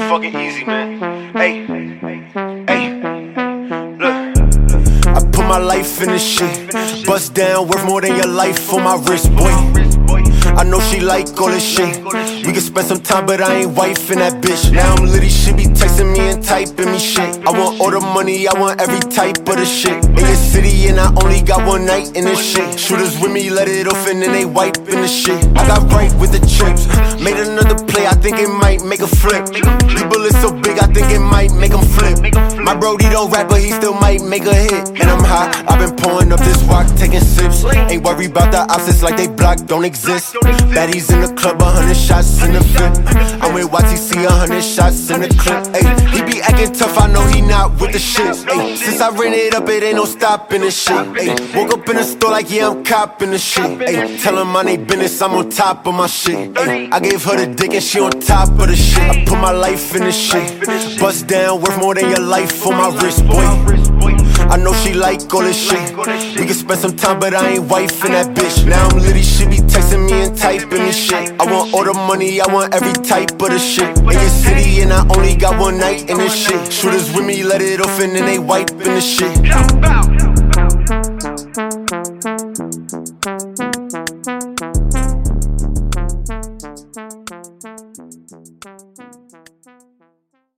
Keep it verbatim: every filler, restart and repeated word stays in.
fucking easy, man. Hey, hey, look. I put my life in this shit. Bust down, worth more than your life on my wrist, boy. I know she like all this shit. We can spend some time, but I ain't wifing that bitch. Now I'm litty, she be texting me and typing me shit. I want all the money, I want every type of the shit. In your city, and I only got one night in this shit. Shooters with me, let it off, and then they wiping the shit. I got right with the chips. Made another play, I think it might make a flip. The bullet so big, I think it might make him flip. My brody don't rap, but he still might make a hit. And I'm high, I've been pouring up this rock, taking sips. Ain't worried about the opposites like they block, don't exist. Baddies in the club, a hundred shots in the fit. I'm with Y T C, a hundred shots in the clip. Ay, he be acting tough, I know he not with the shit. Ay, since I ran it up, it ain't no stopping this shit. Ay, woke up in the store like, yeah, I'm copping the shit. Ay, tell him I ain't business, I'm on top of my shit. Ay, I gave her the dick and she on top of the shit. I put my life in this shit. Bust down, worth more than your life on my wrist, boy. I know she like all this shit. We can spend some time, but I ain't wifing that bitch. Now I'm litty, she be texting me and typing me shit. I want all the money, I want every type of the shit. In your city, and I only got one night in this shit. Shooters with me, let it off, and then they wiping the shit.